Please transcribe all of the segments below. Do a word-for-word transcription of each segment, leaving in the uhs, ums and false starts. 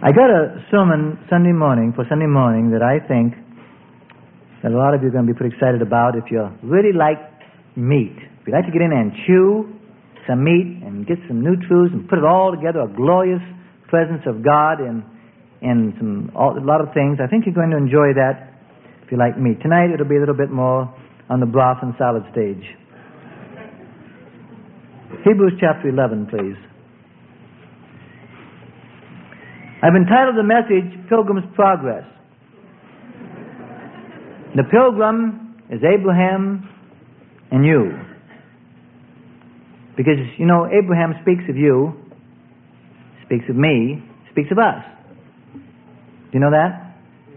I got a sermon Sunday morning, for Sunday morning, that I think that a lot of you are going to be pretty excited about if you really like meat. If you like to get in there and chew some meat and get some new truths and put it all together, a glorious presence of God and, and some, all, a lot of things, I think you're going to enjoy that if you like meat. Tonight it'll be a little bit more on the broth and salad stage. Hebrews chapter eleven, please. I've entitled the message, Pilgrim's Progress. The pilgrim is Abraham and you. Because, you know, Abraham speaks of you, speaks of me, speaks of us. Do you know that?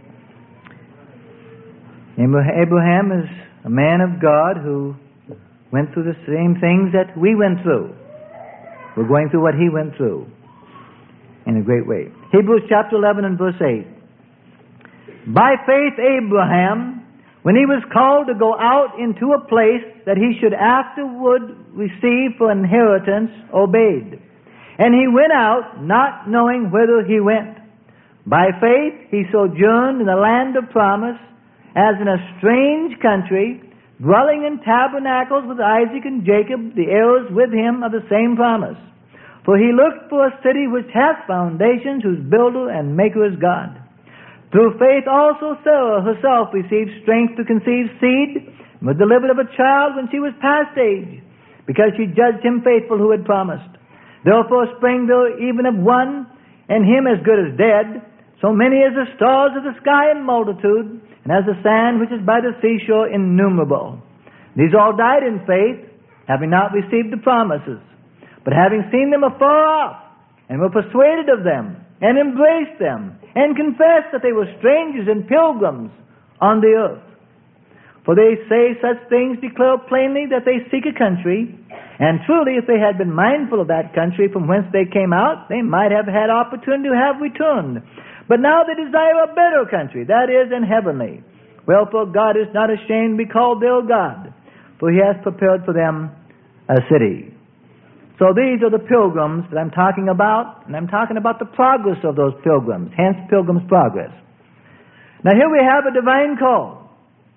Abraham is a man of God who went through the same things that we went through. We're going through what he went through in a great way. Hebrews chapter eleven and verse eight. By faith Abraham, when he was called to go out into a place that he should afterward receive for inheritance, obeyed. And he went out, not knowing whither he went. By faith he sojourned in the land of promise, as in a strange country, dwelling in tabernacles with Isaac and Jacob, the heirs with him of the same promise. For he looked for a city which hath foundations, whose builder and maker is God. Through faith also Sarah herself received strength to conceive seed, and was delivered of a child when she was past age, because she judged him faithful who had promised. Therefore sprang there even of one, and him as good as dead, so many as the stars of the sky in multitude, and as the sand which is by the seashore innumerable. These all died in faith, having not received the promises, but having seen them afar off, and were persuaded of them, and embraced them, and confessed that they were strangers and pilgrims on the earth. For they say such things declare plainly that they seek a country, and truly if they had been mindful of that country from whence they came out, they might have had opportunity to have returned. But now they desire a better country, that is, an heavenly. Wherefore God is not ashamed to be called their God, for he has prepared for them a city. So these are the pilgrims that I'm talking about, and I'm talking about the progress of those pilgrims, hence Pilgrim's Progress. Now here we have a divine call.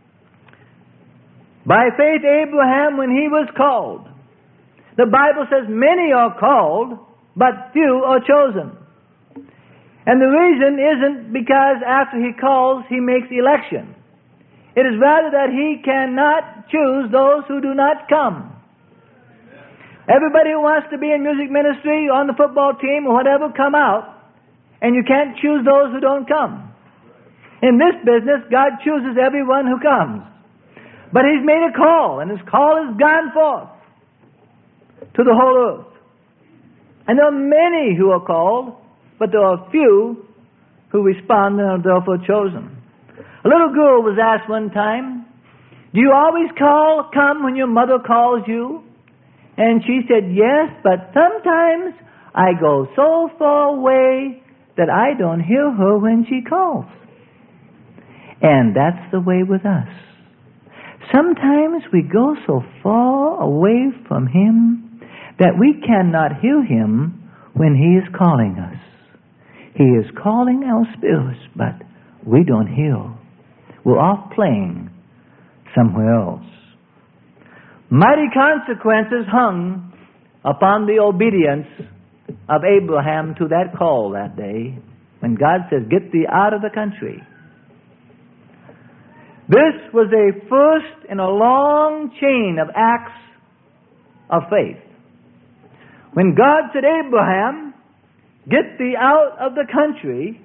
By faith Abraham, when he was called, the Bible says many are called, but few are chosen. And the reason isn't because after he calls, he makes election. It is rather that he cannot choose those who do not come. Everybody who wants to be in music ministry, on the football team, or whatever, come out, and you can't choose those who don't come. In this business, God chooses everyone who comes. But he's made a call, and his call has gone forth to the whole earth. And there are many who are called, but there are few who respond and are therefore chosen. A little girl was asked one time, do you always call, come when your mother calls you? And she said, yes, but sometimes I go so far away that I don't hear her when she calls. And that's the way with us. Sometimes we go so far away from him that we cannot hear him when he is calling us. He is calling our spirits, but we don't hear. We're off playing somewhere else. Mighty consequences hung upon the obedience of Abraham to that call that day, when God says, get thee out of the country. This was a first in a long chain of acts of faith. When God said, Abraham, get thee out of the country,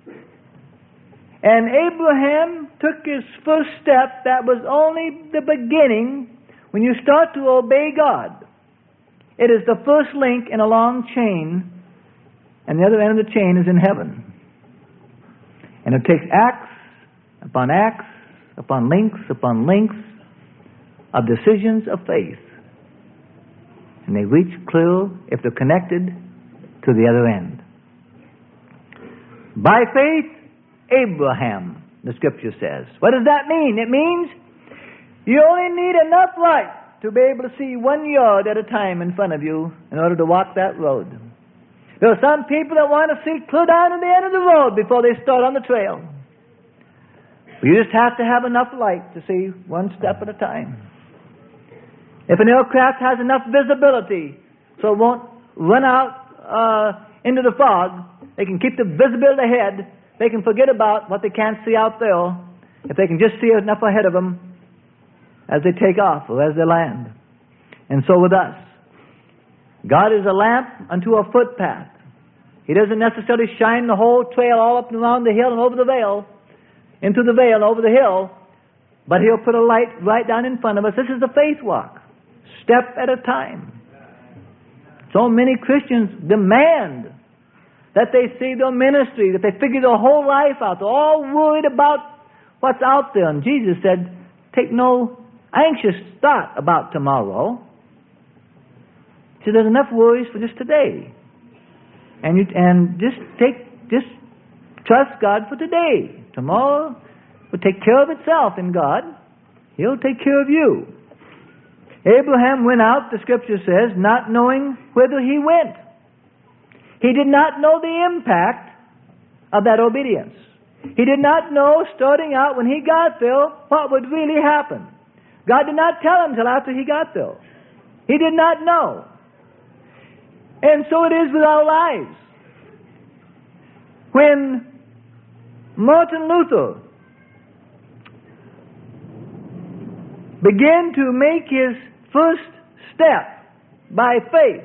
and Abraham took his first step, that was only the beginning. When you start to obey God, it is the first link in a long chain, and the other end of the chain is in heaven. And it takes acts upon acts, upon links, upon links of decisions of faith. And they reach clear if they're connected to the other end. By faith, Abraham, the Scripture says. What does that mean? It means you only need enough light to be able to see one yard at a time in front of you in order to walk that road. There are some people that want to see clear down to the end of the road before they start on the trail. You just have to have enough light to see one step at a time. If an aircraft has enough visibility so it won't run out uh, into the fog, they can keep the visibility ahead. They can forget about what they can't see out there if they can just see enough ahead of them as they take off or as they land. And so with us. God is a lamp unto a footpath. He doesn't necessarily shine the whole trail all up and around the hill and over the vale, into the vale and over the hill, but He'll put a light right down in front of us. This is the faith walk, step at a time. So many Christians demand that they see their ministry, that they figure their whole life out. They're all worried about what's out there. And Jesus said, take no anxious thought about tomorrow. He said, there's enough worries for just today. And you, and just take, just trust God for today. Tomorrow will take care of itself in God. He'll take care of you. Abraham went out, the Scripture says, not knowing whither he went. He did not know the impact of that obedience. He did not know, starting out when he got there, what would really happen. God did not tell him until after he got there. He did not know. And so it is with our lives. When Martin Luther began to make his first step by faith,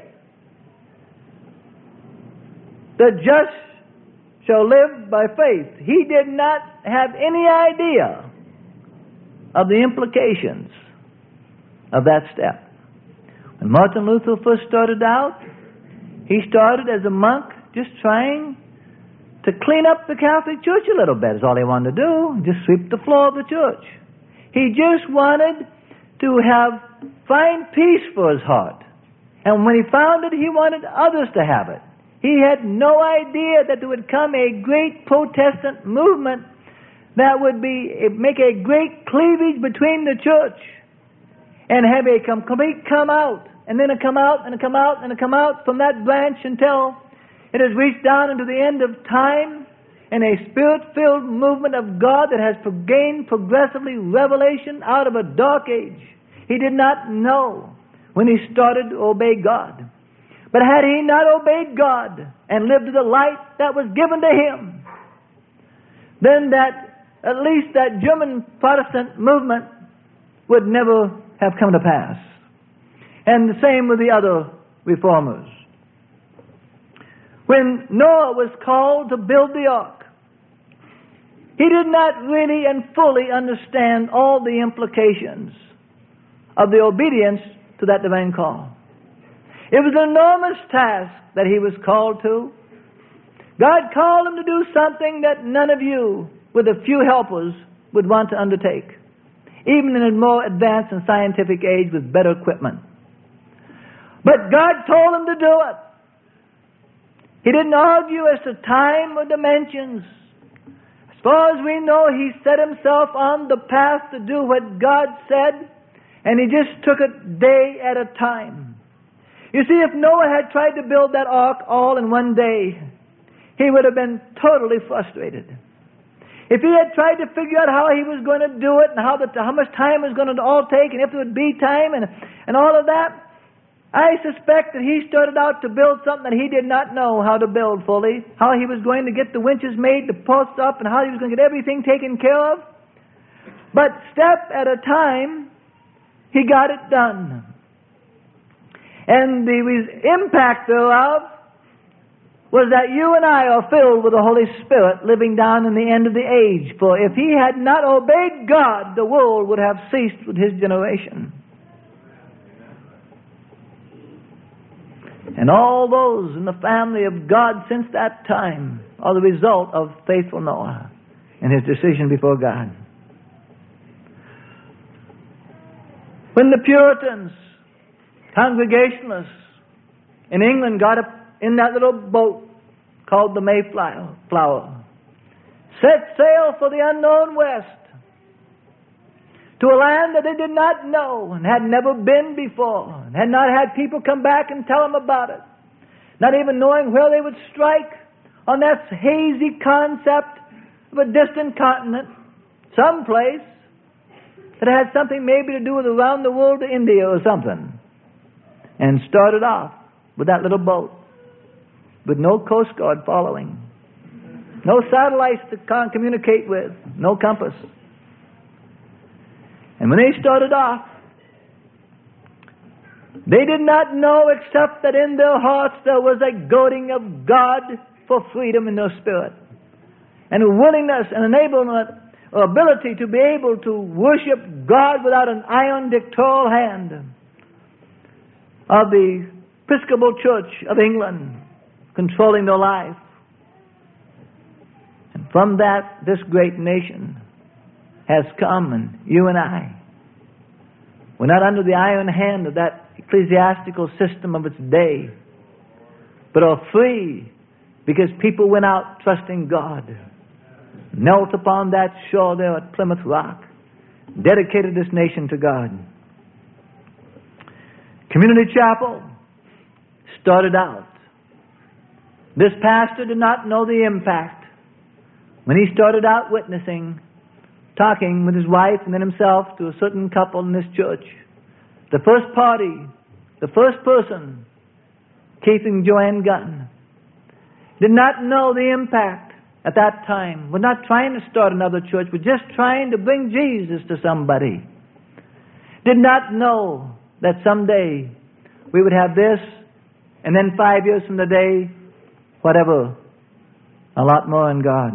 the just shall live by faith, he did not have any idea of the implications of that step. When Martin Luther first started out, he started as a monk just trying to clean up the Catholic Church a little bit. Is all he wanted to do, just sweep the floor of the church. He just wanted to have find peace for his heart. And when he found it, he wanted others to have it. He had no idea that there would come a great Protestant movement that would be make a great cleavage between the church and have a complete come out, and then a come out, and a come out, and a come out from that branch until it has reached down into the end of time in a Spirit-filled movement of God that has gained progressively revelation out of a dark age. He did not know when he started to obey God. But had he not obeyed God and lived to the light that was given to him, then that, at least that German Protestant movement would never have come to pass. And the same with the other reformers. When Noah was called to build the ark, he did not really and fully understand all the implications of the obedience to that divine call. It was an enormous task that he was called to. God called him to do something that none of you, with a few helpers, would want to undertake, even in a more advanced and scientific age with better equipment. But God told him to do it. He didn't argue as to time or dimensions. As far as we know, he set himself on the path to do what God said, and he just took it day at a time. You see, if Noah had tried to build that ark all in one day, he would have been totally frustrated. If he had tried to figure out how he was going to do it and how, the, how much time it was going to all take and if there would be time and, and all of that, I suspect that he started out to build something that he did not know how to build fully, how he was going to get the winches made, the posts up, and how he was going to get everything taken care of. But step at a time, he got it done. And the impact thereof was that you and I are filled with the Holy Spirit living down in the end of the age. For if he had not obeyed God, the world would have ceased with his generation. And all those in the family of God since that time are the result of faithful Noah and his decision before God. When the Puritans, Congregationalists in England got up in that little boat called the Mayflower, set sail for the unknown West, to a land that they did not know and had never been before, and had not had people come back and tell them about it. not even knowing where they would strike on that hazy concept of a distant continent, someplace that had something maybe to do with around the world to India or something. And started off with that little boat with no Coast Guard following, no satellites to con- communicate with, no compass. And when they started off, they did not know except that in their hearts there was a goading of God for freedom in their spirit, and a willingness and enablement or ability to be able to worship God without an iron dictatorial hand of the Episcopal Church of England controlling their life. And from that, this great nation has come, and you and I, we're not under the iron hand of that ecclesiastical system of its day, but are free because people went out trusting God, knelt upon that shore there at Plymouth Rock, dedicated this nation to God. Community Chapel started out. This pastor did not know the impact when he started out witnessing, talking with his wife and then himself to a certain couple in this church. The first party, the first person, Keith and Joanne Gunn, did not know the impact at that time. We're not trying to start another church. We're just trying to bring Jesus to somebody. Did not know that someday we would have this, and then five years from the day, whatever, a lot more in God.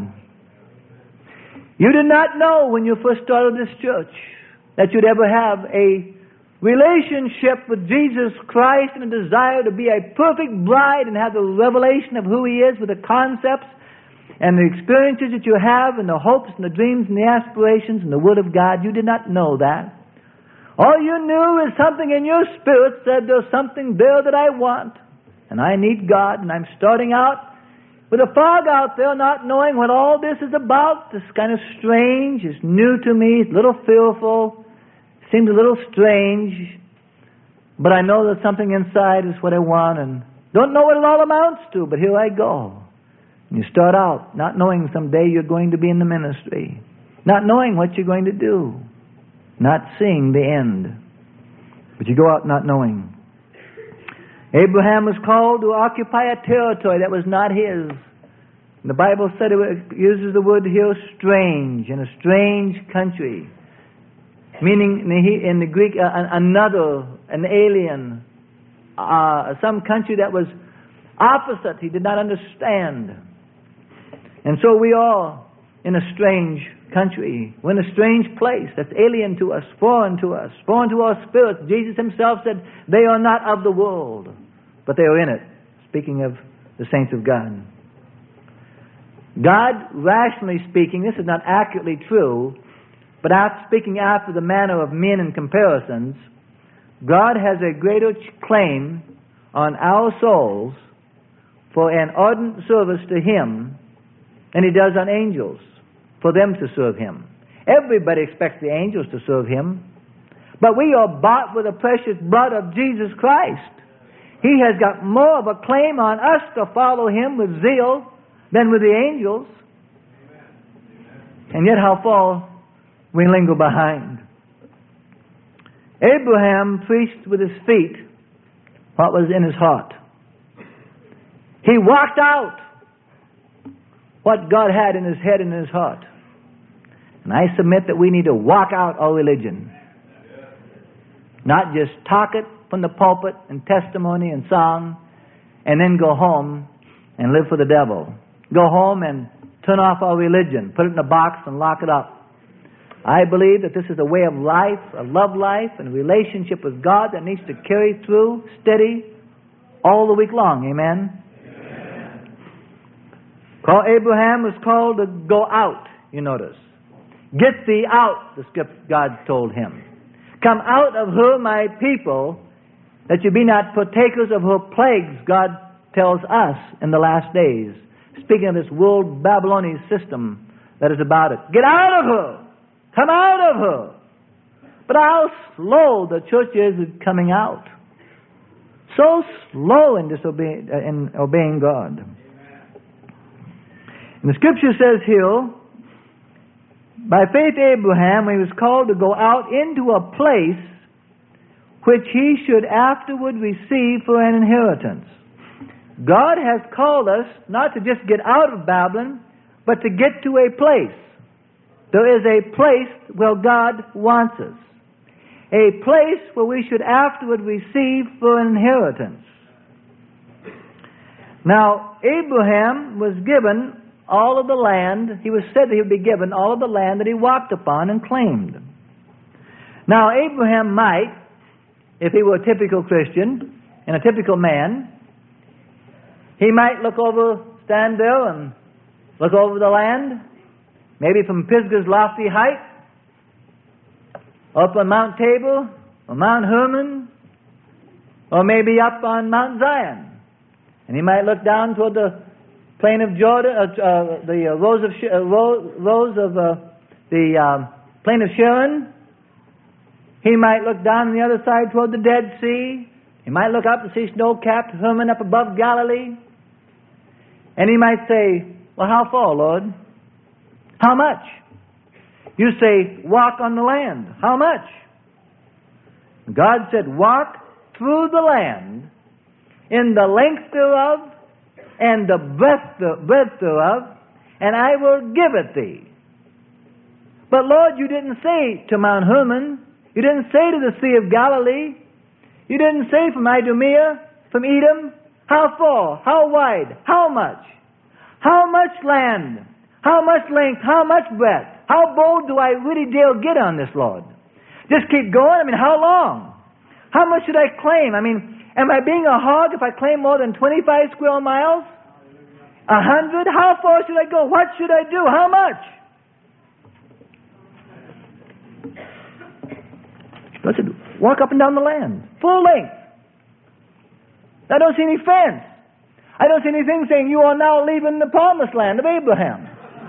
You did not know when you first started this church that you'd ever have a relationship with Jesus Christ and a desire to be a perfect bride and have the revelation of who He is with the concepts and the experiences that you have and the hopes and the dreams and the aspirations and the Word of God. You did not know that. All you knew is something in your spirit said, there's something there that I want, and I need God, and I'm starting out with a fog out there, not knowing what all this is about. It's kind of strange. It's new to me. It's a little fearful. Seems a little strange. But I know that something inside is what I want, and don't know what it all amounts to, but here I go. And you start out not knowing someday you're going to be in the ministry, not knowing what you're going to do, not seeing the end. But you go out not knowing. Abraham was called to occupy a territory that was not his. And the Bible said it uses the word here, strange, in a strange country. Meaning in the Greek, uh, another, an alien, uh, some country that was opposite. He did not understand. And so we are in a strange country. We're in a strange place that's alien to us, foreign to us, foreign to our spirits. Jesus Himself said, they are not of the world, but they are in it. Speaking of the saints of God. God, rationally speaking, this is not accurately true, but after speaking after the manner of men in comparisons, God has a greater claim on our souls for an ardent service to Him than He does on angels for them to serve Him. Everybody expects the angels to serve Him, but we are bought with the precious blood of Jesus Christ. He has got more of a claim on us to follow Him with zeal than with the angels. And yet how far we linger behind. Abraham preached with his feet what was in his heart. He walked out what God had in his head and in his heart. And I submit that we need to walk out our religion. Not just talk it from the pulpit and testimony and song and then go home and live for the devil. Go home and turn off our religion, put it in a box and lock it up. I believe that this is a way of life, a love life, and a relationship with God that needs to carry through steady all the week long. Amen? Amen. Call Abraham was called to go out, you notice. Get thee out, the script God told him. Come out of her, my people, that you be not partakers of her plagues, God tells us in the last days. Speaking of this world Babylonian system that is about it. Get out of her! Come out of her! But how slow the church is at coming out. So so slow in, disobey, uh, in obeying God. And the Scripture says here, by faith Abraham, when he was called to go out into a place which he should afterward receive for an inheritance. God has called us not to just get out of Babylon, but to get to a place. There is a place where God wants us. A place where we should afterward receive for an inheritance. Now, Abraham was given all of the land. He was said that he would be given all of the land that he walked upon and claimed. Now, Abraham might, if he were a typical Christian and a typical man, he might look over, stand there and look over the land, maybe from Pisgah's lofty height, up on Mount Tabor, or Mount Hermon, or maybe up on Mount Zion. And he might look down toward the plain of Jordan, uh, uh, the uh, rose of uh, rose, rose of uh, the uh, plain of Sharon. He might look down on the other side toward the Dead Sea. He might look up and see snow-capped Hermon up above Galilee. And he might say, well, how far, Lord? How much? You say, walk on the land. How much? God said, walk through the land in the length thereof and the breadth, breadth thereof, and I will give it thee. But Lord, you didn't say to Mount Hermon. You didn't say to the Sea of Galilee. You didn't say from Idumea, from Edom. How far? How wide? How much? How much land? How much length? How much breadth? How bold do I really dare get on this, Lord? Just keep going? I mean, how long? How much should I claim? I mean, am I being a hog if I claim more than twenty-five square miles? A hundred? How far should I go? What should I do? How much? I said, walk up and down the land, full length. I don't see any fence. I don't see anything saying you are now leaving the promised land of Abraham.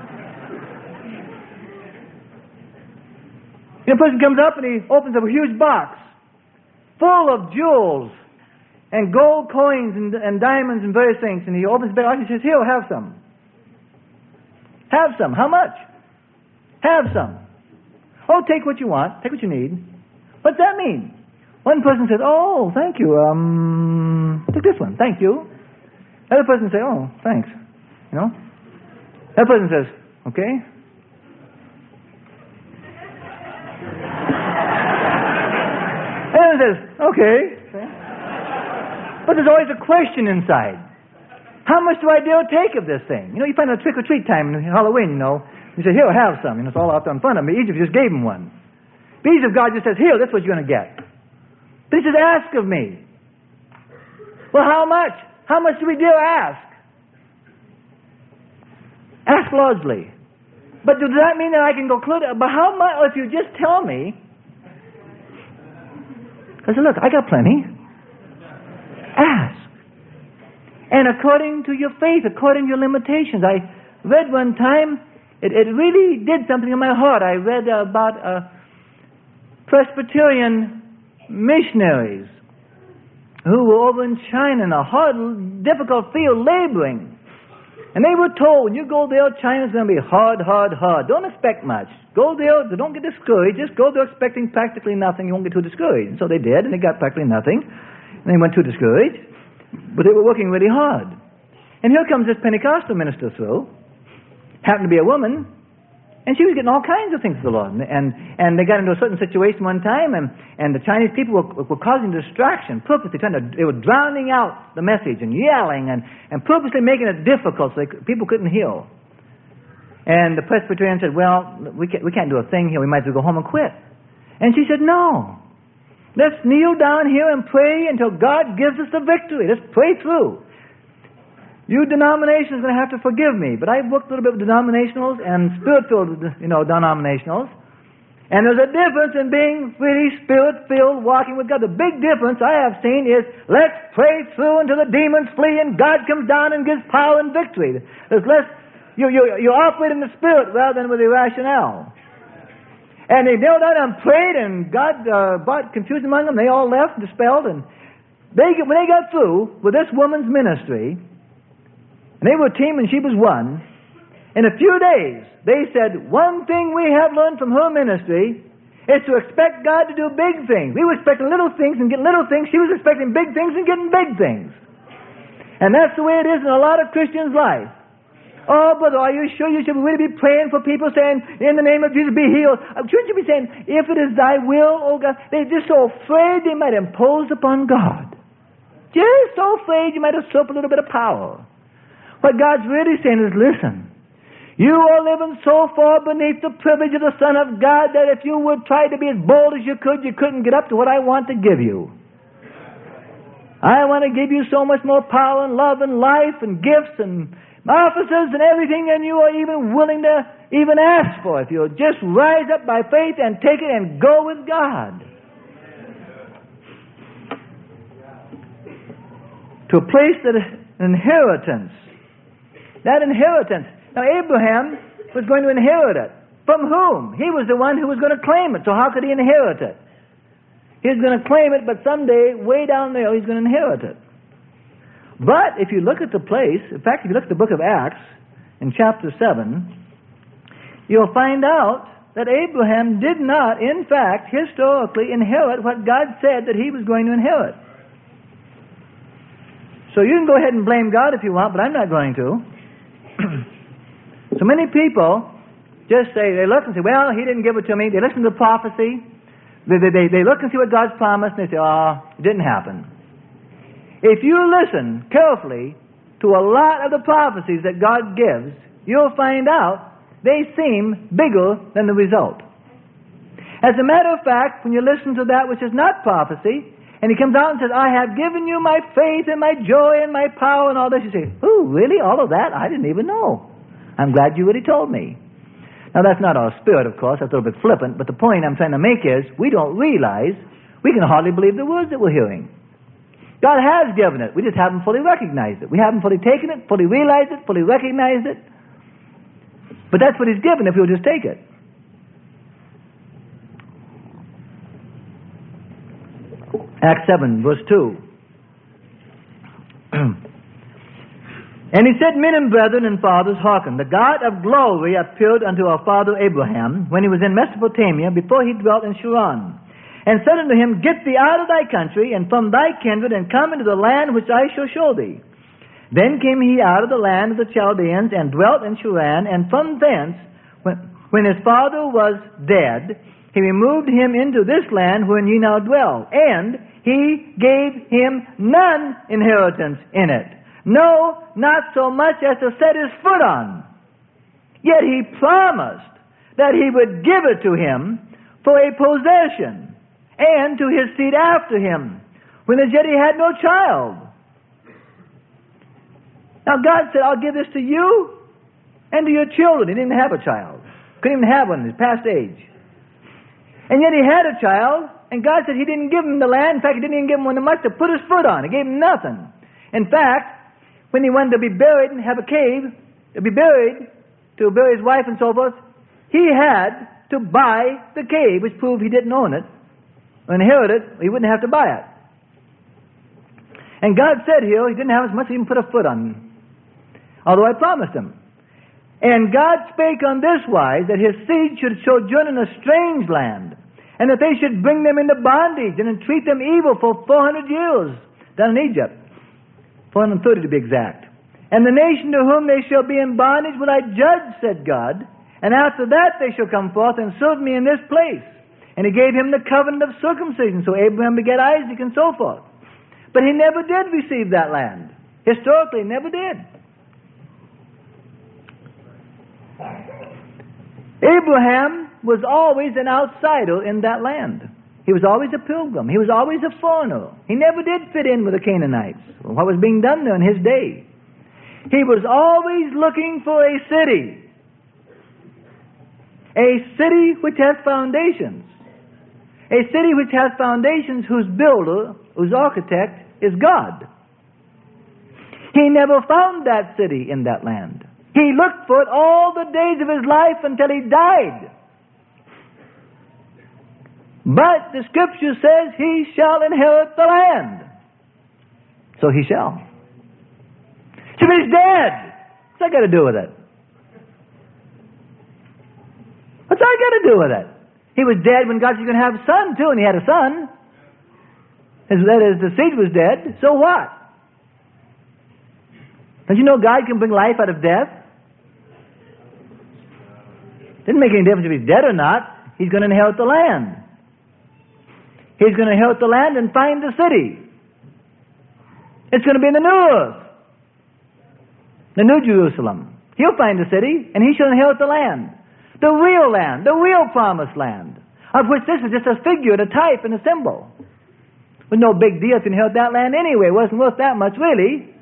The person comes up and he opens up a huge box full of jewels and gold coins and, and diamonds and various things. And he opens the box and he says, here, have some. Have some. How much? Have some. Oh, take what you want. Take what you need. What's that mean? One person says, oh, thank you. Um, take this one. Thank you. The other person says, oh, thanks. You know? That person says, okay. And says, okay. But there's always a question inside. How much do I dare take of this thing? You know, you find a trick-or-treat time in Halloween, you know. You say, here, have some. You know, it's all out there in front of me. Egypt just gave him one. The Egypt God just says, here, that's what you're going to get. But he says, ask of me. Well, how much? How much do we dare ask? Ask largely. But does that mean that I can go clear? But how much, if you just tell me, I said, look, I got plenty. Ask. And according to your faith, according to your limitations. I read one time, it, it really did something in my heart. I read uh, about uh, Presbyterian missionaries who were over in China in a hard, difficult field laboring. And they were told, when you go there, China's going to be hard, hard, hard. Don't expect much. Go there, don't get discouraged. Just go there expecting practically nothing. You won't get too discouraged. And so they did, and they got practically nothing. And they went too discouraged. But they were working really hard. And here comes this Pentecostal minister through. Happened to be a woman. And she was getting all kinds of things to the Lord. And, and, and they got into a certain situation one time, and, and the Chinese people were, were causing distraction, purposely trying to, they were drowning out the message and yelling and, and purposely making it difficult so they, people couldn't hear. And the Presbyterian said, well, we can't, we can't do a thing here. We might as well go home and quit. And she said, no. Let's kneel down here and pray until God gives us the victory. Let's pray through. You denominations are going to have to forgive me, but I've worked a little bit with denominationals and spirit-filled, you know, denominationals. And there's a difference in being really spirit-filled, walking with God. The big difference I have seen is let's pray through until the demons flee and God comes down and gives power and victory. There's less, you, you, you operate in the spirit rather than with the rationale. And they knelt down and prayed, and God uh, brought confusion among them. They all left, dispelled, and They, when they got through with this woman's ministry, and they were a team and she was one, in a few days, they said, one thing we have learned from her ministry is to expect God to do big things. We were expecting little things and getting little things. She was expecting big things and getting big things. And that's the way it is in a lot of Christians' life. Oh, brother, are you sure you should really be praying for people saying, in the name of Jesus, be healed? Shouldn't you be saying, if it is thy will, oh God? They're just so afraid they might impose upon God. Just so afraid you might usurp a little bit of power. What God's really saying is, listen, you are living so far beneath the privilege of the Son of God that if you would try to be as bold as you could, you couldn't get up to what I want to give you. I want to give you so much more power and love and life and gifts and offices and everything than you are even willing to even ask for. If you'll just rise up by faith and take it and go with God. To a place that an inheritance. That inheritance. Now Abraham was going to inherit it. From whom? He was the one who was going to claim it. So how could he inherit it? He was going to claim it, but someday, way down there, he's going to inherit it. But if you look at the place, in fact, if you look at the book of Acts, in chapter seven, you'll find out that Abraham did not, in fact, historically inherit what God said that he was going to inherit. So you can go ahead and blame God if you want, but I'm not going to. So many people just say, they look and say, well, he didn't give it to me. They listen to the prophecy. They, they, they, they look and see what God's promised, and they say, oh, it didn't happen. If you listen carefully to a lot of the prophecies that God gives, you'll find out they seem bigger than the result. As a matter of fact, when you listen to that which is not prophecy, and he comes out and says, I have given you my faith and my joy and my power and all this, you say, oh, really? All of that? I didn't even know. I'm glad you really told me. Now, that's not our spirit, of course. That's a little bit flippant. But the point I'm trying to make is we don't realize we can hardly believe the words that we're hearing. God has given it. We just haven't fully recognized it. We haven't fully taken it, fully realized it, fully recognized it. But that's what he's given if we'll just take it. Acts seven, verse two. And he said, men and brethren and fathers, hearken. The God of glory appeared unto our father Abraham when he was in Mesopotamia, before he dwelt in Sharon, and said unto him, get thee out of thy country, and from thy kindred, and come into the land which I shall show thee. Then came he out of the land of the Chaldeans, and dwelt in Sharon, and from thence, when, when his father was dead, he removed him into this land wherein ye now dwell, and he gave him none inheritance in it. No, not so much as to set his foot on. Yet he promised that he would give it to him for a possession, and to his seed after him, when as yet he had no child. Now God said, I'll give this to you and to your children. He didn't have a child. Couldn't even have one in his past age. And yet he had a child, and God said he didn't give him the land. In fact, he didn't even give him one much to put his foot on. He gave him nothing. In fact, when he wanted to be buried and have a cave, to be buried, to bury his wife and so forth, he had to buy the cave, which proved he didn't own it, or inherit it, he wouldn't have to buy it. And God said here, he didn't have as much to even put a foot on, although I promised him. And God spake on this wise, that his seed should sojourn in a strange land, and that they should bring them into bondage, and entreat them evil for four hundred years down in Egypt. four hundred thirty to be exact. And the nation to whom they shall be in bondage will I judge, said God, and after that they shall come forth and serve me in this place. And he gave him the covenant of circumcision, so Abraham begat Isaac and so forth. But he never did receive that land. Historically, never did. Abraham was always an outsider in that land. He was always a pilgrim. He was always a foreigner. He never did fit in with the Canaanites, what was being done there in his day. He was always looking for a city. A city which has foundations. A city which has foundations whose builder, whose architect, is God. He never found that city in that land. He looked for it all the days of his life until he died. But the Scripture says he shall inherit the land. so he shall. See, but he's dead. What's that got to do with it? What's that got to do with it? He was dead when God was going to have a son, too, and he had a son. His, that is, the seed was dead. So what? Don't you know God can bring life out of death? Didn't make any difference if he's dead or not. He's going to inherit the land. He's going to inherit the land and find the city. It's going to be in the new earth, the new Jerusalem. He'll find the city, and he shall inherit the land. The real land, the real promised land, of which this is just a figure, a type, and a symbol. It was no big deal to inherit that land anyway. It wasn't worth that much, really.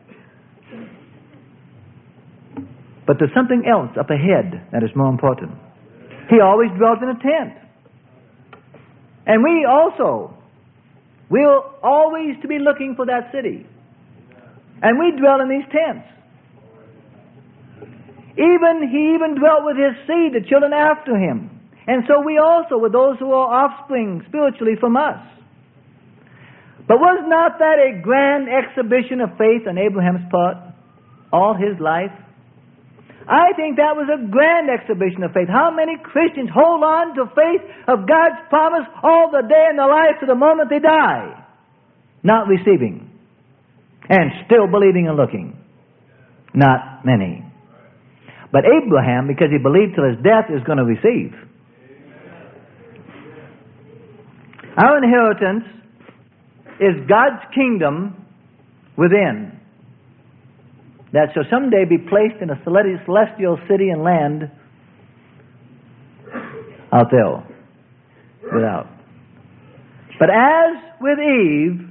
But there's something else up ahead that is more important. He always dwelt in a tent. And we also will always to be looking for that city. And we dwell in these tents. Even he even dwelt with his seed, the children after him. And so we also, with those who are offspring spiritually from us. But was not that a grand exhibition of faith on Abraham's part all his life? I think that was a grand exhibition of faith. How many Christians hold on to faith of God's promise all the day in their life to the moment they die? Not receiving. And still believing and looking. Not many. But Abraham, because he believed till his death, is going to receive. Our inheritance is God's kingdom within, that shall someday be placed in a celestial city and land out there, without. But as with Eve,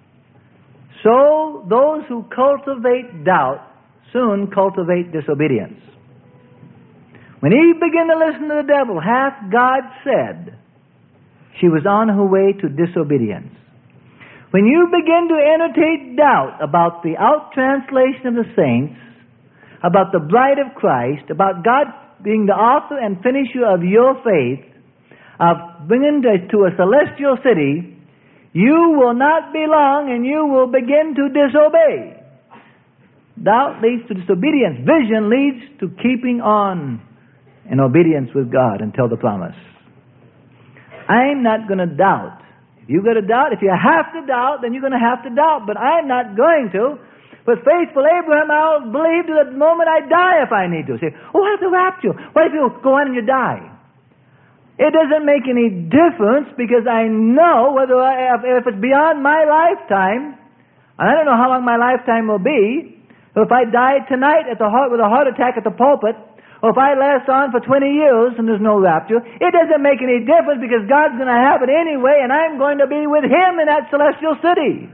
so those who cultivate doubt soon cultivate disobedience. When Eve began to listen to the devil, hath God said, she was on her way to disobedience. When you begin to entertain doubt about the out-translation of the saints, about the bride of Christ, about God being the author and finisher of your faith, of bringing to a celestial city, you will not be long and you will begin to disobey. Doubt leads to disobedience. Vision leads to keeping on in obedience with God until the promise. I'm not going to doubt. If you've got to doubt, if you have to doubt, then you're going to have to doubt. But I'm not going to. With faithful Abraham, I'll believe to the moment I die if I need to. Say, oh, what if the rapture? What if you go on and you die? It doesn't make any difference because I know whether I, if it's beyond my lifetime, and I don't know how long my lifetime will be. If I die tonight at the heart with a heart attack at the pulpit, or if I last on for twenty years and there's no rapture, it doesn't make any difference because God's going to have it anyway, and I'm going to be with Him in that celestial city.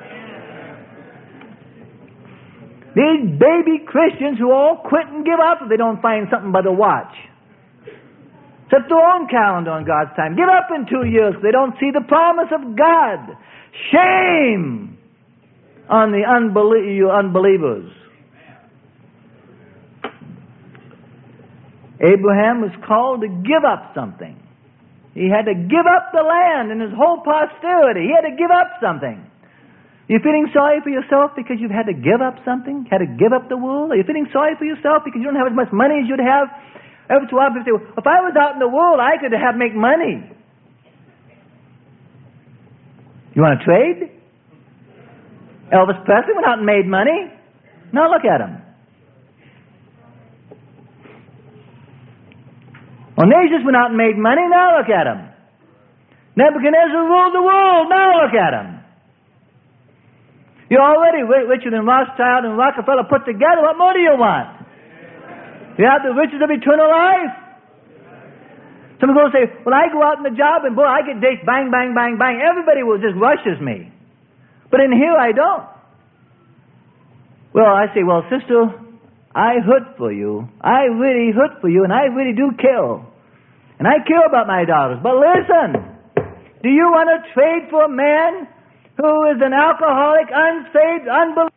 These baby Christians who all quit and give up if they don't find something but a watch. Set their own calendar on God's time. Give up in two years if they don't see the promise of God. Shame on the unbelie- you unbelievers. Abraham was called to give up something. He had to give up the land and his whole posterity. He had to give up something. Are you feeling sorry for yourself because you've had to give up something? Had to give up the world? Are you feeling sorry for yourself because you don't have as much money as you'd have? Every so often people say, well, if I was out in the world, I could have make money. You want to trade? Elvis Presley went out and made money. Now look at him. Onesimus went out and made money. Now look at him. Nebuchadnezzar ruled the world. Now look at him. You're already richer than Rothschild and Rockefeller put together. What more do you want? You have the riches of eternal life. Some people say, well, I go out in the job and boy, I get dates, bang, bang, bang, bang. Everybody will just rushes me. But in here, I don't. Well, I say, well, sister, I hurt for you. I really hurt for you, and I really do care. And I care about my daughters. But listen, do you want to trade for a man who is an alcoholic, unsaved, unbeliever?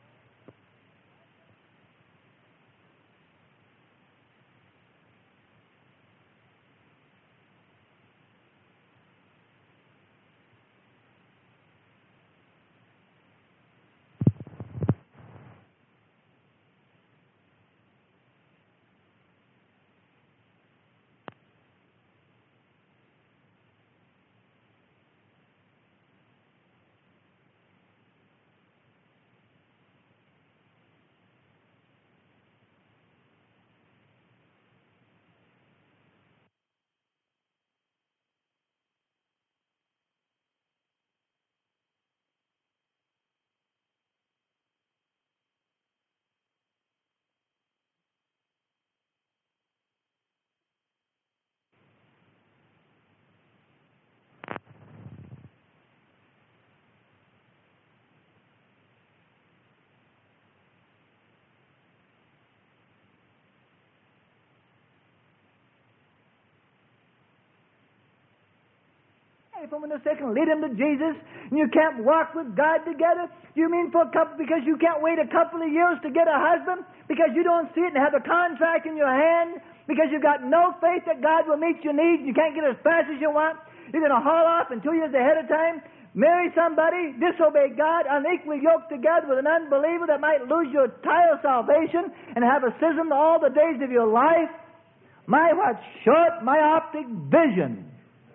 away from the sick and lead them to Jesus, and you can't walk with God together? You mean for a couple, because you can't wait a couple of years to get a husband? Because you don't see it and have a contract in your hand? Because you've got no faith that God will meet your needs, you can't get as fast as you want? You're going to haul off in two years ahead of time? Marry somebody, disobey God, unequally yoked together with an unbeliever that might lose your entire salvation and have a schism all the days of your life? My, what short, myopic vision.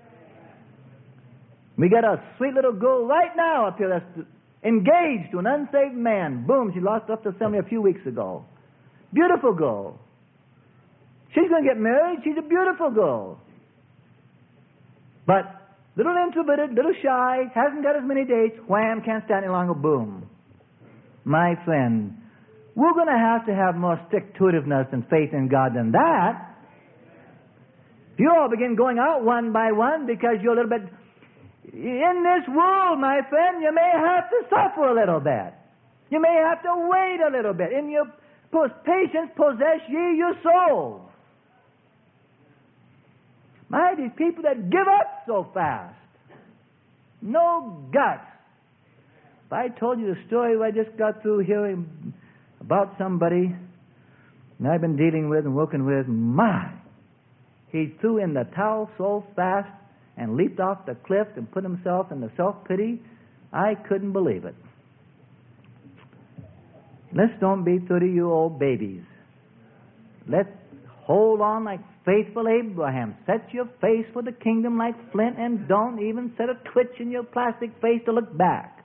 We got a sweet little girl right now up here that's engaged to an unsaved man. Boom, she lost up to assembly a few weeks ago. Beautiful girl. She's going to get married. She's a beautiful girl. But little introverted, little shy, hasn't got as many dates, wham, can't stand any longer, boom. My friend, we're going to have to have more stick-to-itiveness and faith in God than that. If you all begin going out one by one because you're a little bit... In this world, my friend, you may have to suffer a little bit. You may have to wait a little bit. In your patience possess ye your soul. My, these people that give up so fast. No guts. If I told you the story I just got through hearing about somebody and I've been dealing with and working with, my, he threw in the towel so fast and leaped off the cliff and put himself in the self-pity, I couldn't believe it. Let's don't be thirty-year-old babies. Let's hold on like faithful Abraham. Set your face for the kingdom like flint, and don't even set a twitch in your plastic face to look back.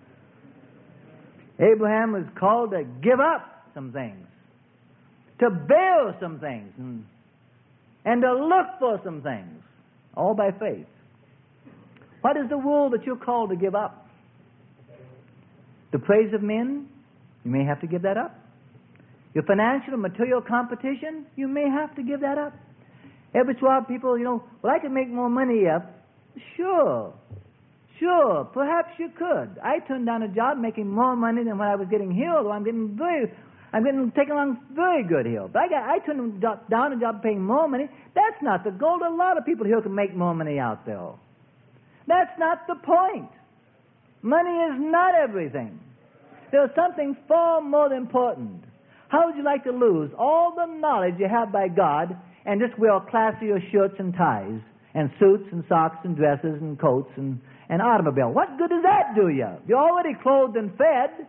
Abraham was called to give up some things, to bear some things, and, and to look for some things, all by faith. What is the world that you're called to give up? The praise of men? You may have to give that up. Your financial and material competition? You may have to give that up. Every so often people, you know, well, I could make more money up. Sure. Sure. Perhaps you could. I turned down a job making more money than what I was getting here, although I'm getting very, I'm getting taken along very good here. But I got, I turned down a job paying more money. That's not the goal. A lot of people here can make more money out there. That's not the point. Money is not everything. There's something far more important. How would you like to lose all the knowledge you have by God and just wear classier shirts and ties and suits and socks and dresses and coats and an automobile? What good does that do you? You're already clothed and fed.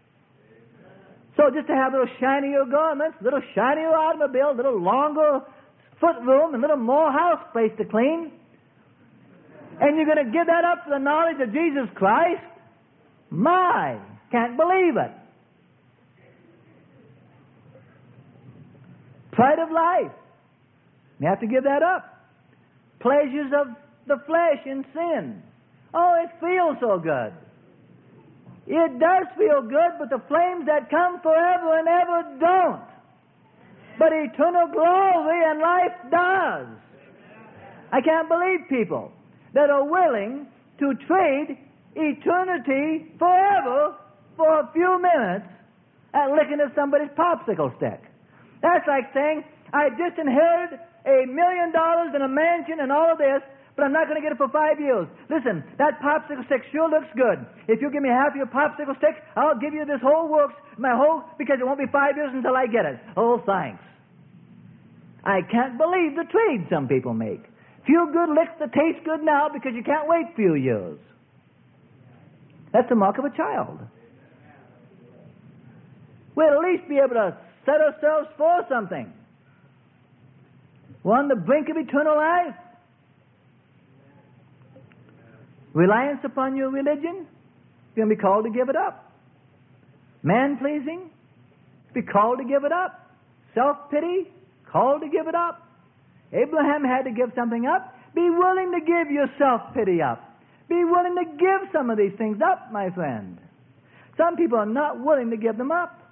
So just to have a little shinier garments, a little shinier automobile, a little longer foot room, and a little more house place to clean, and you're going to give that up for the knowledge of Jesus Christ? My, can't believe it. Pride of life. You have to give that up. Pleasures of the flesh and sin. Oh, it feels so good. It does feel good, but the flames that come forever and ever don't. But eternal glory and life does. I can't believe people that are willing to trade eternity forever for a few minutes at licking at somebody's popsicle stick. That's like saying, I just inherited a million dollars and a mansion and all of this, but I'm not going to get it for five years. Listen, that popsicle stick sure looks good. If you give me half your popsicle stick, I'll give you this whole works, my whole, because it won't be five years until I get it. Oh, thanks. I can't believe the trade some people make. Few good licks that taste good now because you can't wait a few years. That's the mark of a child. We'll at least be able to set ourselves for something. We're on the brink of eternal life. Reliance upon your religion, you're going to be called to give it up. Man-pleasing, be called to give it up. Self-pity, called to give it up. Abraham had to give something up. Be willing to give your self-pity up. Be willing to give some of these things up, my friend. Some people are not willing to give them up.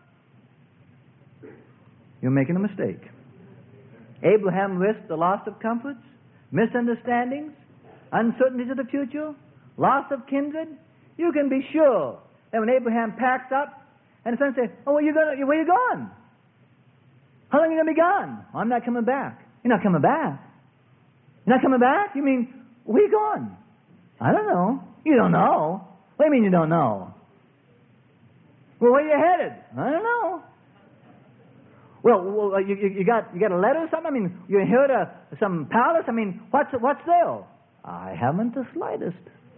You're making a mistake. Abraham risked the loss of comforts, misunderstandings, uncertainties of the future, loss of kindred. You can be sure that when Abraham packs up, and his son says, oh, where you going? Where you going? How long are you going to be gone? Oh, I'm not coming back. You're not coming back. You're not coming back? You mean, where you going? I don't know. You don't know? What do you mean you don't know? Well, where are you headed? I don't know. Well, well you, you, you got you got a letter or something? I mean, you're here to some palace? I mean, what's what's there? I haven't the slightest.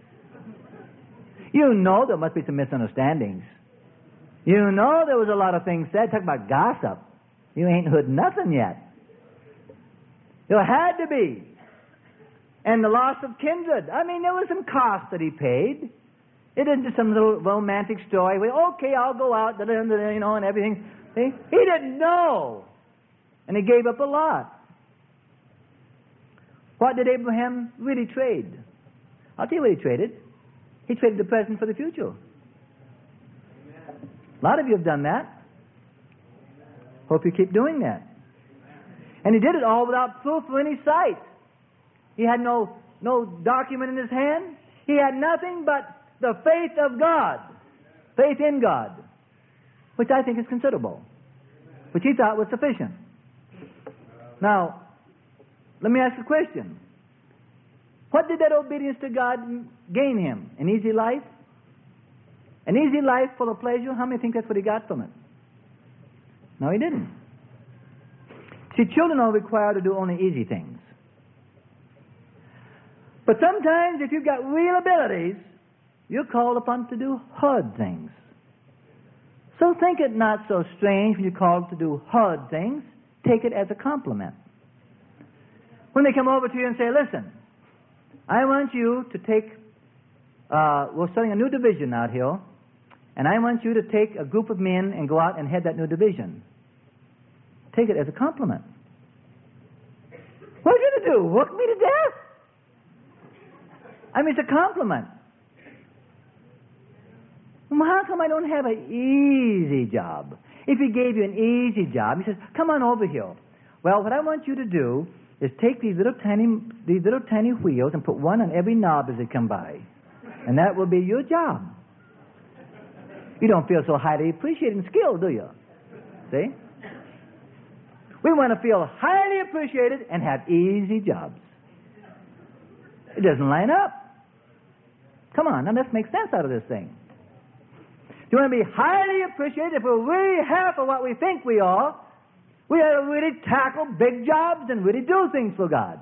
You know there must be some misunderstandings. You know there was a lot of things said. Talk about gossip. You ain't heard nothing yet. There had to be. And the loss of kindred. I mean, there was some cost that he paid. It isn't just some little romantic story. Well, okay, I'll go out, you know, and everything. See? He didn't know. And he gave up a lot. What did Abraham really trade? I'll tell you what he traded. He traded the present for the future. A lot of you have done that. Hope you keep doing that. And he did it all without proof or any sight. He had no, no document in his hand. He had nothing but the faith of God. Faith in God. Which I think is considerable. Which he thought was sufficient. Now, let me ask a question. What did that obedience to God gain him? An easy life? An easy life full of pleasure? How many think that's what he got from it? No, he didn't. See, children are required to do only easy things. But sometimes, if you've got real abilities, you're called upon to do hard things. So think it not so strange when you're called to do hard things. Take it as a compliment. When they come over to you and say, listen, I want you to take, uh, we're starting a new division out here, and I want you to take a group of men and go out and head that new division. Take it as a compliment. What are you going to do? Work me to death? I mean, it's a compliment. Well, how come I don't have an easy job? If he gave you an easy job, he says, come on over here. Well, what I want you to do is take these little tiny these little tiny wheels and put one on every knob as they come by. And that will be your job. You don't feel so highly appreciated and skilled, do you? See? We want to feel highly appreciated and have easy jobs. It doesn't line up. Come on, now let's make sense out of this thing. You want to be highly appreciated. If we're really half of what we think we are, we ought to really tackle big jobs and really do things for God.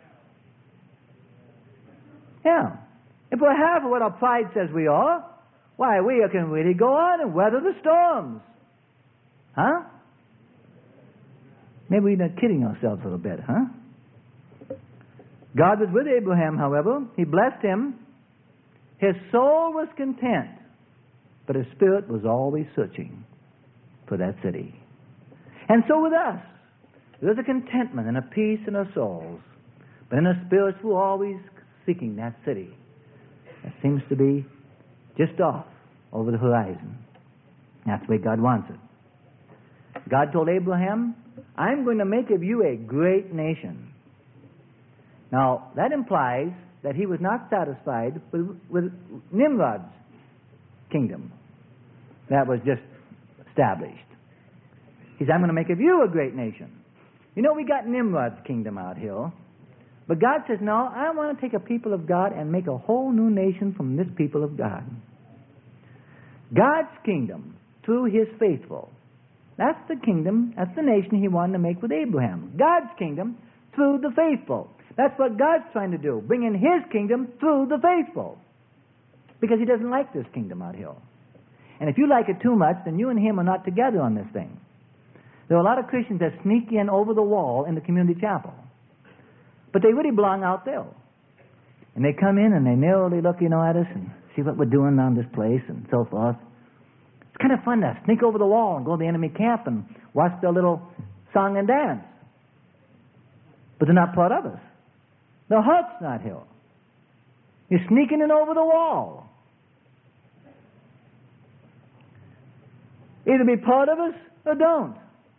Yeah. If we're half of what our pride says we are, why, we can really go on and weather the storms. Huh? Maybe we're not kidding ourselves a little bit, huh? God was with Abraham, however. He blessed him. His soul was content, but his spirit was always searching for that city. And so with us, there's a contentment and a peace in our souls, but in our spirits we're always seeking that city that seems to be just off over the horizon. That's the way God wants it. God told Abraham, I'm going to make of you a great nation. Now, that implies that he was not satisfied with, with Nimrod's kingdom. That was just established. He said, I'm going to make of you a great nation. You know, we got Nimrod's kingdom out here. But God says, no, I want to take a people of God and make a whole new nation from this people of God. God's kingdom through his faithful. That's the kingdom, that's the nation he wanted to make with Abraham. God's kingdom through the faithful. That's what God's trying to do, bring in his kingdom through the faithful. Because he doesn't like this kingdom out here. And if you like it too much, then you and him are not together on this thing. There are a lot of Christians that sneak in over the wall in the community chapel. But they really belong out there. And they come in and they narrowly look, you know, at us and see what we're doing around this place and so forth. It's kind of fun to sneak over the wall and go to the enemy camp and watch their little song and dance. But they're not part of us. Their heart's not here. You're sneaking in over the wall. Either be part of us or don't.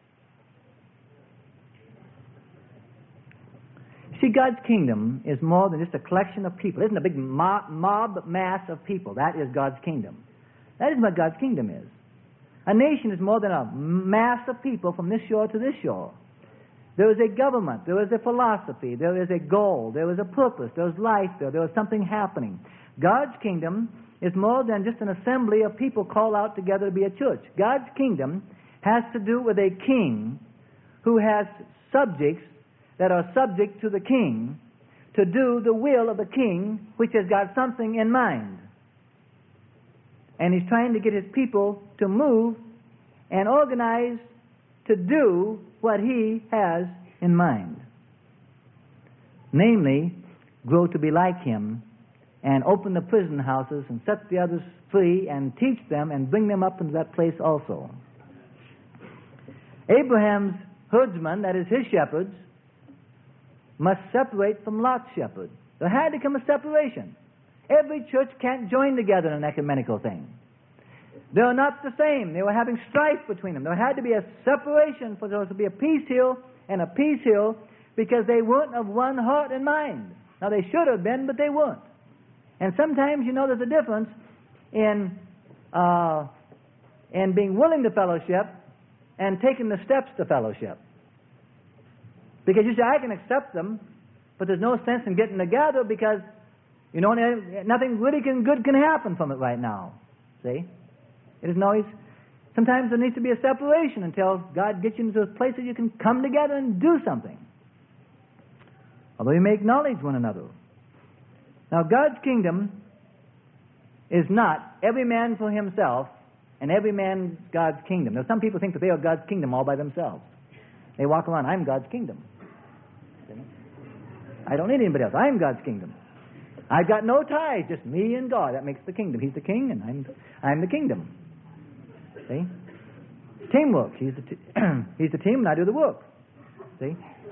See, God's kingdom is more than just a collection of people. It isn't a big mob, mob mass of people. That is God's kingdom. That is what God's kingdom is. A nation is more than a mass of people from this shore to this shore. There is a government. There is a philosophy. There is a goal. There is a purpose. There is life there. There is something happening. God's kingdom is more than just an assembly of people called out together to be a church. God's kingdom has to do with a king who has subjects that are subject to the king to do the will of the king, which has got something in mind. And he's trying to get his people to move and organize to do what he has in mind. Namely, grow to be like him and open the prison houses and set the others free and teach them and bring them up into that place also. Abraham's herdsmen, that is his shepherds, must separate from Lot's shepherds. There had to come a separation. Every church can't join together in an ecumenical thing. They are not the same. They were having strife between them. There had to be a separation for there to be a peace hill and a peace hill because they weren't of one heart and mind. Now they should have been, but they weren't. And sometimes, you know, there's a difference in uh, in being willing to fellowship and taking the steps to fellowship. Because you say, I can accept them, but there's no sense in getting together because, you know, nothing really can, good can happen from it right now. See? It isn't always... Sometimes there needs to be a separation until God gets you into those places you can come together and do something. Although you may acknowledge one another. Now, God's kingdom is not every man for himself and every man God's kingdom. Now, some people think that they are God's kingdom all by themselves. They walk around, I'm God's kingdom. I don't need anybody else. I'm God's kingdom. I've got no ties, just me and God. That makes the kingdom. He's the king and I'm I'm the kingdom. See? Teamwork. He's the, t- he's the team and I do the work. See?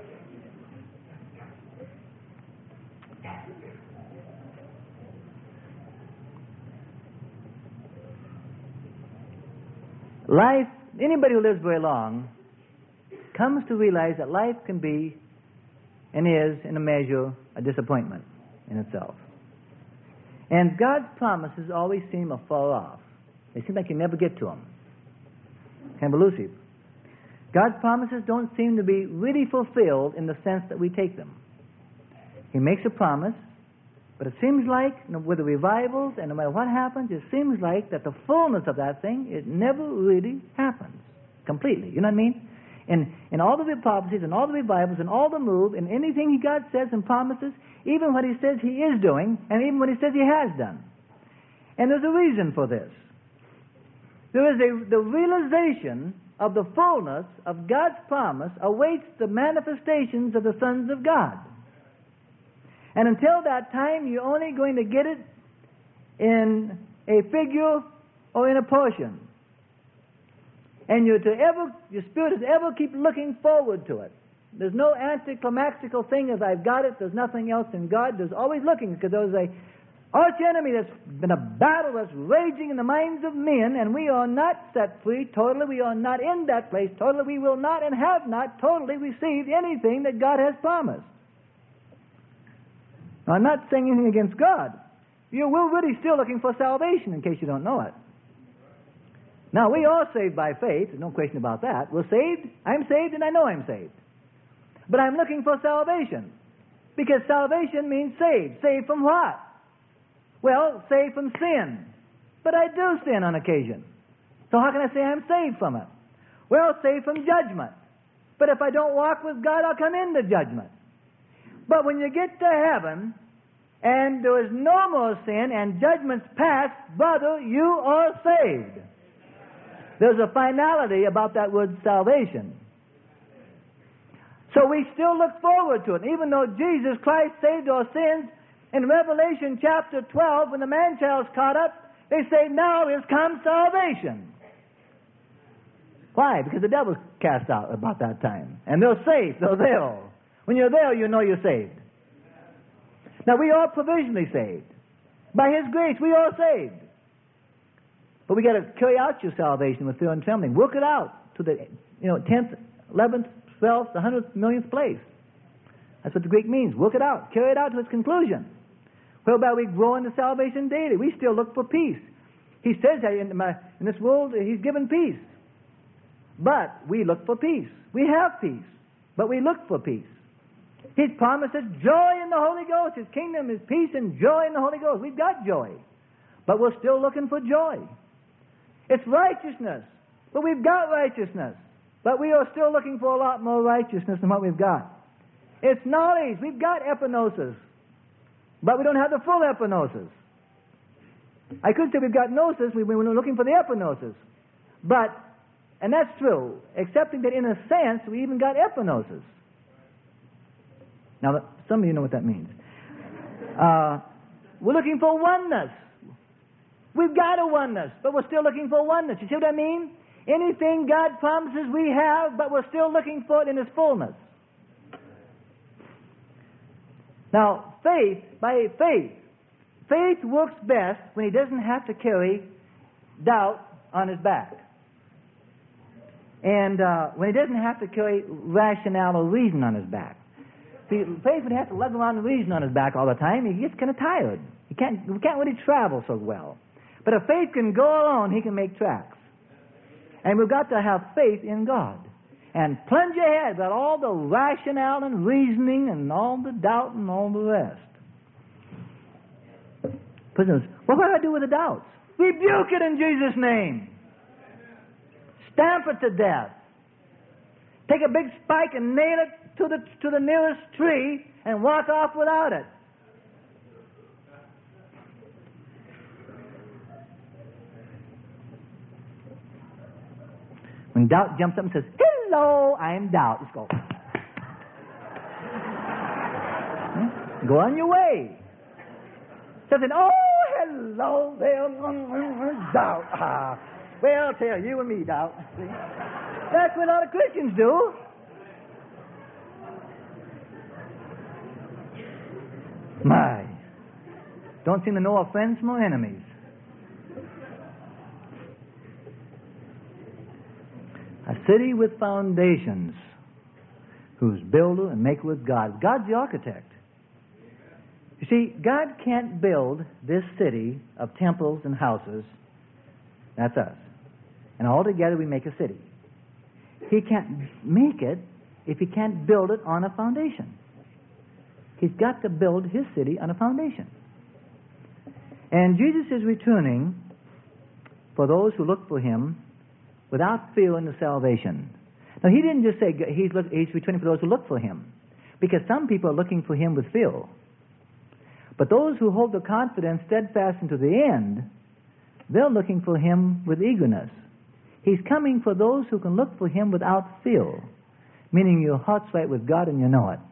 Life, anybody who lives very long comes to realize that life can be and is, in a measure, a disappointment in itself. And God's promises always seem afar off. They seem like you never get to them. Kind of elusive. God's promises don't seem to be really fulfilled in the sense that we take them. He makes a promise, but it seems like, you know, with the revivals and no matter what happens, it seems like that the fullness of that thing, it never really happens completely. You know what I mean? In, in all the prophecies and all the revivals and all the move and anything God says and promises, even what he says he is doing and even what he says he has done. And there's a reason for this. There is a, the realization of the fullness of God's promise awaits the manifestations of the sons of God. And until that time, you're only going to get it in a figure or in a portion. And you're to ever, your spirit is to ever keep looking forward to it. There's no anticlimactical thing as I've got it, there's nothing else in God. There's always looking, because there's a arch enemy that's been a battle that's raging in the minds of men, and we are not set free totally. We are not in that place totally. We will not and have not totally received anything that God has promised. Now, I'm not saying anything against God. You're really still looking for salvation, in case you don't know it. Now, we are saved by faith. There's no question about that. We're saved. I'm saved, and I know I'm saved. But I'm looking for salvation. Because salvation means saved. Saved from what? Well, saved from sin. But I do sin on occasion. So how can I say I'm saved from it? Well, saved from judgment. But if I don't walk with God, I'll come into judgment. But when you get to heaven, and there is no more sin, and judgment's past, brother, you are saved. There's a finality about that word salvation. So we still look forward to it. Even though Jesus Christ saved our sins, in Revelation chapter twelve, when the man-child's caught up, they say, now is come salvation. Why? Because the devil's cast out about that time. And they're safe. They're there. When you're there, you know you're saved. Now, we are provisionally saved. By His grace, we are saved. But we got to carry out your salvation with fear and trembling. Work it out to the, you know, tenth, eleventh, twelfth, the hundredth, millionth place. That's what the Greek means. Work it out. Carry it out to its conclusion. Whereby we grow into salvation daily. We still look for peace. He says that in, my, in this world, He's given peace. But we look for peace. We have peace. but we look for peace. He's promised us joy in the Holy Ghost. His kingdom is peace and joy in the Holy Ghost. We've got joy, but we're still looking for joy. It's righteousness, but we've got righteousness, but we are still looking for a lot more righteousness than what we've got. It's knowledge. We've got epignosis, but we don't have the full epignosis. I could say we've got gnosis, we were looking for the epignosis. But, and that's true, excepting that in a sense we even got epignosis. Now, some of you know what that means. Uh, we're looking for oneness. We've got a oneness, but we're still looking for oneness. You see what I mean? Anything God promises we have, but we're still looking for it in His fullness. Now, faith, by faith, faith works best when he doesn't have to carry doubt on his back. And uh, when he doesn't have to carry rationale or reason on his back. See, faith would have to lug around the reason on his back all the time. He gets kind of tired. He can't, he can't really travel so well. But if faith can go alone, he can make tracks. And we've got to have faith in God. And plunge ahead without all the rationale and reasoning and all the doubt and all the rest. Prisoners, well, what do I do with the doubts? Rebuke it in Jesus' name. Stamp it to death. Take a big spike and nail it to the, to the nearest tree and walk off without it. When doubt jumps up and says, hello, I am doubt. Just go. Hmm? Go on your way. Something, oh, hello there, doubt. Ah, well, I'll tell you and me, doubt. See? That's what a lot of Christians do. My. Don't seem to know our friends from our enemies. A city with foundations, whose builder and maker is God. God's the architect. You see, God can't build this city of temples and houses. That's us. And all together we make a city. He can't make it if He can't build it on a foundation. He's got to build His city on a foundation. And Jesus is returning for those who look for Him without fear in the salvation. Now, He didn't just say he's, look, he's returning for those who look for Him, because some people are looking for Him with fear. But those who hold the confidence steadfast unto the end, they're looking for Him with eagerness. He's coming for those who can look for Him without fear, meaning your heart's right with God and you know it.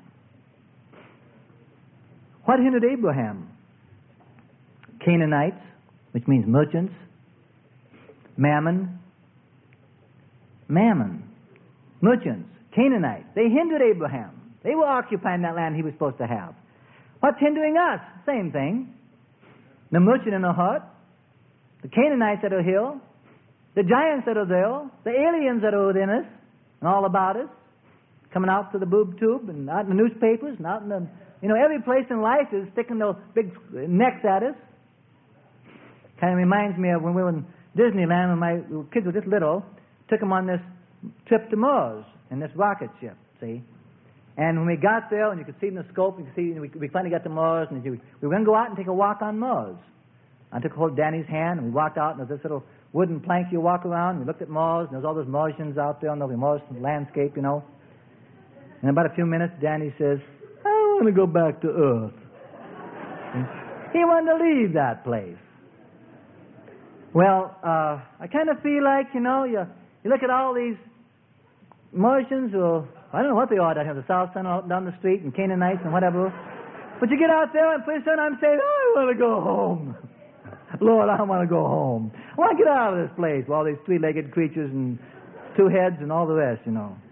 What hindered Abraham? Canaanites, which means merchants, mammon, Mammon, merchants, Canaanites. They hindered Abraham. They were occupying that land he was supposed to have. What's hindering us? Same thing. The merchant in the heart, the Canaanites that are here, the giants that are there, the aliens that are within us and all about us, coming out to the boob tube and out in the newspapers and out in the, you know, every place in life is sticking those big necks at us. Kind of reminds me of when we were in Disneyland when my kids were just little. Took them on this trip to Mars in this rocket ship, see? And when we got there, and you could see in the scope, you could see, we, we finally got to Mars, and we were going to go out and take a walk on Mars. I took hold of Danny's hand, and we walked out, and there's this little wooden plank you walk around, and we looked at Mars, and there's all those Martians out there on the Mars landscape, you know. In about a few minutes, Danny says, I want to go back to Earth. He wanted to leave that place. Well, uh, I kind of feel like, you know, you... You look at all these Martians, or I don't know what they are down here, the South Sun out down the street, and Canaanites and whatever. But you get out there, and pretty soon I'm saying, I want to go home. Lord, I want to go home. I want to get out of this place with all these three-legged creatures and two heads and all the rest, you know.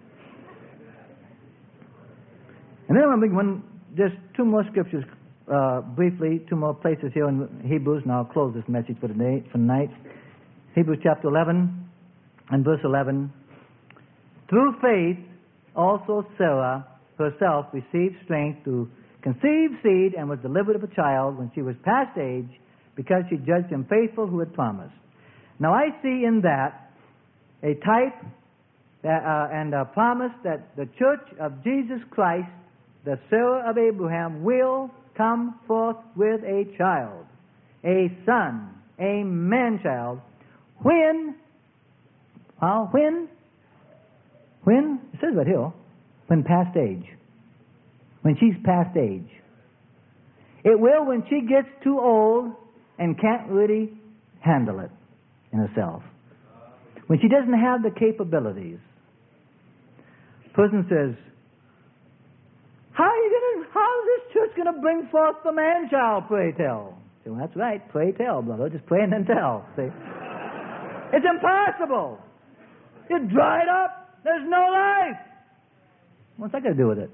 And then I'm thinking, one, just two more scriptures, uh, briefly, two more places here in Hebrews, and I'll close this message for today, for tonight. Hebrews chapter eleven. And verse eleven, through faith also Sarah herself received strength to conceive seed and was delivered of a child when she was past age, because she judged him faithful who had promised. Now I see in that a type that, uh, and uh, promised that the church of Jesus Christ, the Sarah of Abraham, will come forth with a child, a son, a man-child, when, uh, when, when, it says right here, when past age. When she's past age. It will when she gets too old and can't really handle it in herself. When she doesn't have the capabilities. Person says, how are you gonna, how is this church going to bring forth the man-child, pray tell? So, well, that's right, pray tell, brother. Just pray and then tell. See? It's impossible. You're dried up. There's no life. What's that got to do with it?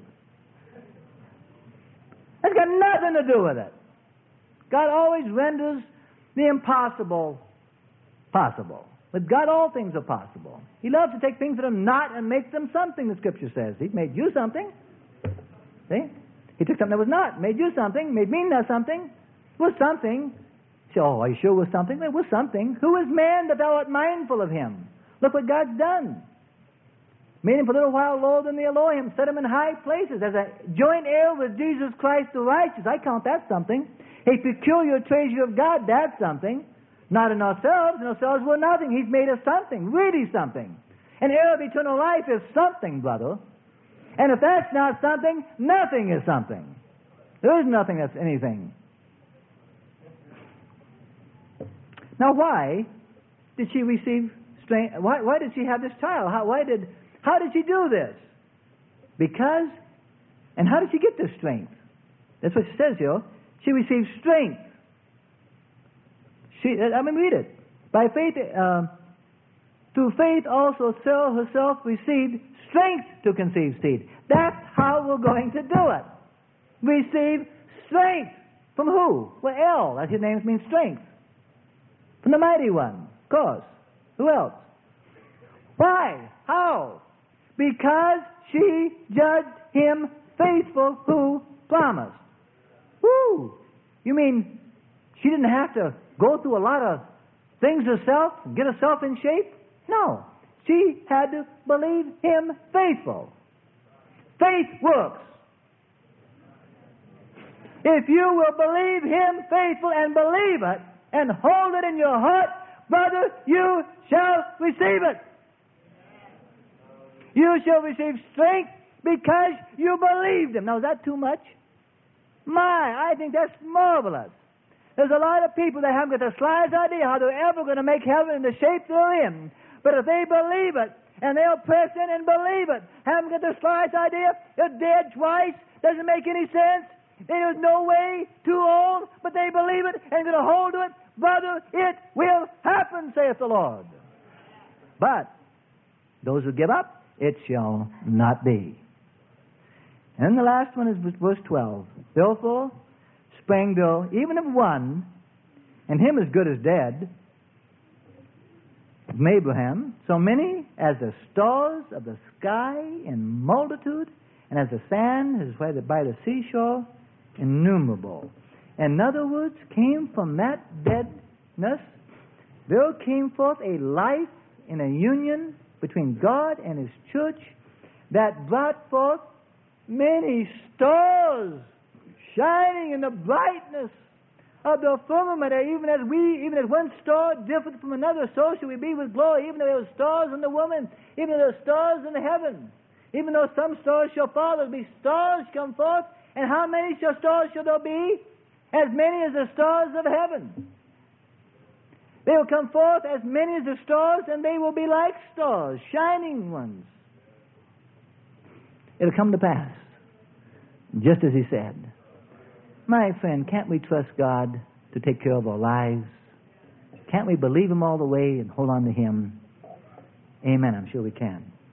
That's got nothing to do with it. God always renders the impossible possible. With God, all things are possible. He loves to take things that are not and make them something, the Scripture says. He made you something. See? He took something that was not, made you something, made me not something. It was something. So, oh, are you sure it was something? It was something. Who is man that thou art mindful of him? Look what God's done. Made him for a little while lower than the Elohim, set him in high places as a joint heir with Jesus Christ the righteous. I count that something. A peculiar treasure of God, that's something. Not in ourselves. In ourselves we're nothing. He's made us something, really something. An heir of eternal life is something, brother. And if that's not something, nothing is something. There is nothing that's anything. Now why did she receive strength? Why, why did she have this child? How, why did... How did she do this? Because, and how did she get this strength? That's what she says here. She received strength. She, I mean, read it. By faith, uh, through faith also Sarah herself received strength to conceive seed. That's how we're going to do it. Receive strength. From who? Well, El. That's his name, means strength. From the Mighty One, of course. Who else? Why? How? Because she judged him faithful who promised. Woo! You mean she didn't have to go through a lot of things herself and get herself in shape? No. She had to believe him faithful. Faith works. If you will believe him faithful and believe it and hold it in your heart, brother, you shall receive it. You shall receive strength because you believed him. Now, is that too much? My, I think that's marvelous. There's a lot of people that haven't got the slightest idea how they're ever going to make heaven in the shape they're in. But if they believe it, and they'll press in and believe it, haven't got the slightest idea, they're dead twice, doesn't make any sense. There's no way, too old, but they believe it and going to hold to it. Brother, it will happen, saith the Lord. But those who give up, it shall not be. And the last one is verse twelve. Therefore sprang there even of one, and him as good as dead, from Abraham, so many as the stars of the sky in multitude, and as the sand is by the seashore, innumerable. In other words, came from that deadness, there came forth a life in a union between God and His church that brought forth many stars shining in the brightness of the firmament. Even as we, even as one star differeth from another, so shall we be with glory. Even though there are stars in the woman, even though there are stars in the heaven, even though some stars shall fall, there will be stars come forth. And how many shall stars shall there be? As many as the stars of heaven. They will come forth as many as the stars, and they will be like stars, shining ones. It'll come to pass, just as He said. My friend, can't we trust God to take care of our lives? Can't we believe Him all the way and hold on to Him? Amen. I'm sure we can.